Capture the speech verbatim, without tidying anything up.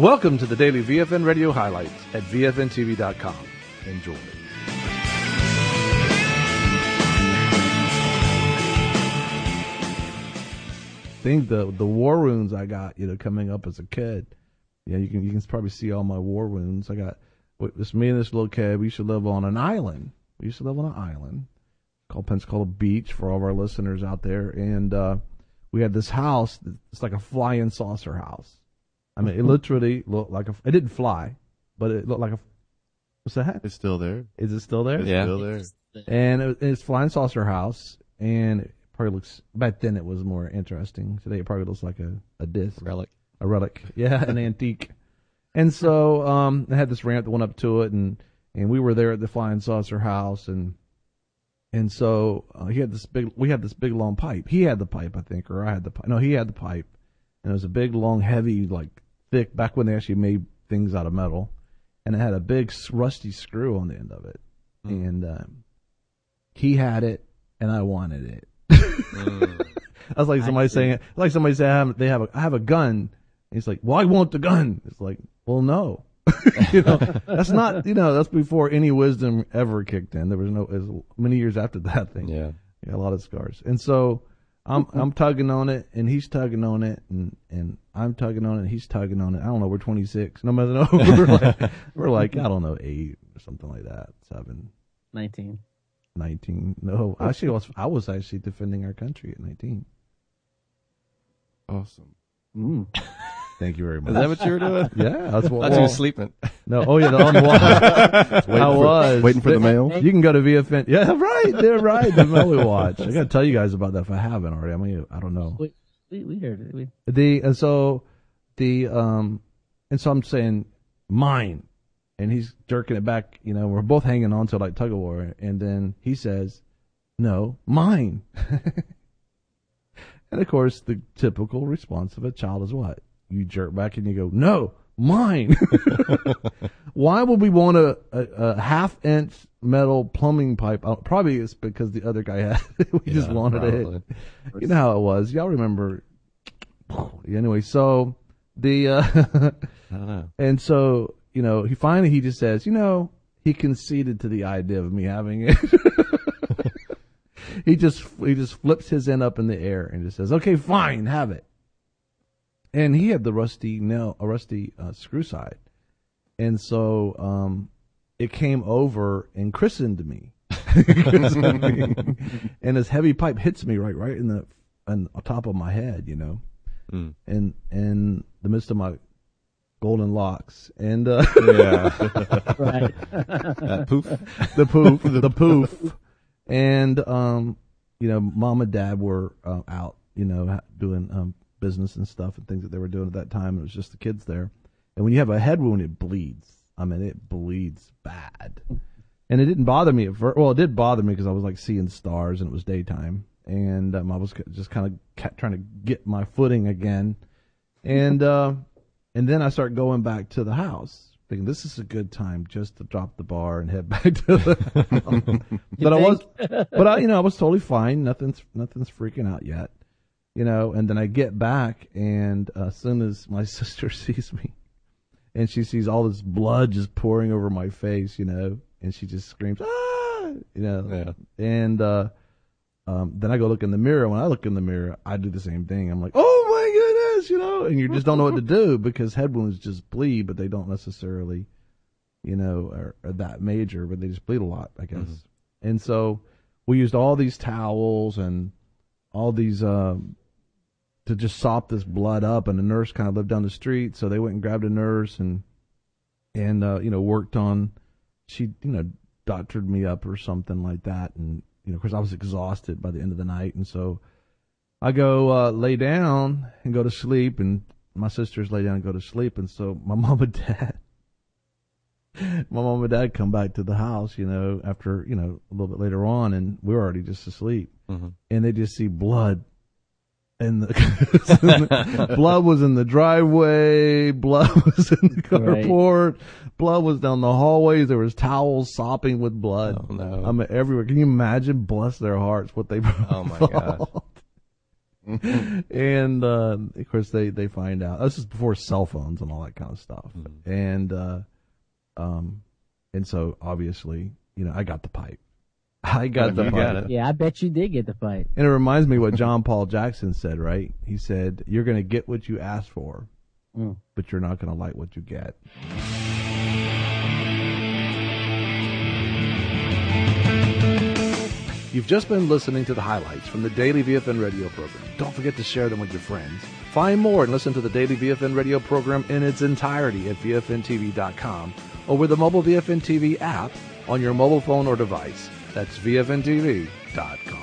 Welcome to the daily V F N Radio highlights at V F N T V dot com. Enjoy. I think the the war wounds I got, you know, coming up as a kid. Yeah, you can you can probably see all my war wounds. I got this me and this little kid. We used to live on an island. We used to live on an island called Pensacola Beach for all of our listeners out there, and uh, we had this house. It's like a flying saucer house. I mean, it literally looked like a. It didn't fly, but it looked like a. What's that? It's still there. Is it still there? It's Yeah. still there. And it, it's flying saucer house, and it probably looks. Back then, it was more interesting. Today, it probably looks like a a disc, Relic. a relic. Yeah, an antique. And so, um, I had this ramp that went up to it, and and we were there at the flying saucer house, and and so uh, he had this big. We had this big long pipe. He had the pipe, I think, or I had the pipe. No, he had the pipe, and it was a big, long, heavy, like. Thick, back when they actually made things out of metal, and it had a big rusty screw on the end of it. Mm. And um, he had it, and I wanted it. mm. I was like somebody saying, like somebody said, I have, they have a, I have a gun. And he's like, well, I want the gun. It's like, well, no, you know, that's not, you know, that's before any wisdom ever kicked in. There was no, it was many years after that thing. Yeah, yeah, a lot of scars, and so. I'm I'm tugging on it, and he's tugging on it, and, and I'm tugging on it, and he's tugging on it. I don't know, we're twenty-six. No matter, no, we're like, we're like, I don't know, eight or something like that, seven. nineteen. nineteen. No, actually, I was, I was actually defending our country at nineteen. Awesome. Mm. Thank you very much. Is that what you were doing? Yeah, that's what. I thought well, you were sleeping. No, oh yeah, the, on the wall. I was Waiting for the mail. You can go to V F N. Yeah, right. They're right. The mail we watch. I got to tell you guys about that if I haven't already. I mean, I don't know. We we, we heard it. We... The and so the um and so I'm saying mine, and he's jerking it back. You know, we're both hanging on to it like tug of war, and then he says, "No, mine." And of course, the typical response of a child is what? You jerk back and you go, "No, mine." Why would we want a, a, a half-inch metal plumbing pipe? Uh, probably it's because the other guy had it. We Yeah, just wanted probably. it. You know how it was. Y'all remember. Anyway, so the uh, I don't know. and so you know he finally he just says, you know, he conceded to the idea of me having it. he just he just flips his end up in the air and just says, "Okay, fine, have it." And he had the rusty nail, a rusty uh, screw side, and so um, it came over and christened me. Christened me. And this heavy pipe hits me right, right in the on top of my head, you know, Mm. and in the midst of my golden locks, and uh, Yeah. Right. That poof. the poof, the poof, and um, you know, mom and dad were uh, out, you know, ha- doing um. business and stuff and things that they were doing at that time. It was just the kids there. And when you have a head wound, it bleeds. I mean, it bleeds bad. And it didn't bother me at first. Well, it did bother me because I was like seeing stars and it was daytime. And um, I was just kind of ca- trying to get my footing again. And uh, and then I start going back to the house, thinking this is a good time just to drop the bar and head back to the house. But I was, but I, you know, I was totally fine. Nothing's nothing's freaking out yet. You know, and then I get back, and uh, as soon as my sister sees me, and she sees all this blood just pouring over my face, you know, and she just screams, "Ah!" You know, Yeah. and uh, um, then I go look in the mirror. When I look in the mirror, I do the same thing. I'm like, "Oh my goodness," you know, and you just don't know what to do because head wounds just bleed, but they don't necessarily, you know, are, are that major, but they just bleed a lot, I guess. Mm-hmm. And so we used all these towels and all these. Um, to just sop this blood up, and the nurse kind of lived down the street, so they went and grabbed a nurse and and uh, you know worked on. She you know doctored me up or something like that, and you know, of course I was exhausted by the end of the night, and so I go uh, lay down and go to sleep, and my sisters lay down and go to sleep, and so my mom and dad, my mom and dad come back to the house, you know, after you know a little bit later on, and we were already just asleep, mm-hmm. and they just see blood. And the blood was in the driveway, blood was in the carport, right. Blood was down the hallways. There was towels sopping with blood. Oh, no. I mean, everywhere. Can you imagine? Bless their hearts, what they. Oh my God. and uh, of course they they find out. This is before cell phones and all that kind of stuff. Mm-hmm. And uh, um, and so obviously, you know, I got the pipe. I got the You pipe. got it. Yeah, I bet you did get the fight. And it reminds me what John Paul Jackson said, right? He said, "You're going to get what you ask for, Mm. but you're not going to like what you get." You've just been listening to the highlights from the Daily V F N radio program. Don't forget to share them with your friends. Find more and listen to the Daily V F N radio program in its entirety at V F N T V dot com or with the mobile V F N T V app on your mobile phone or device. That's V F N T V dot com.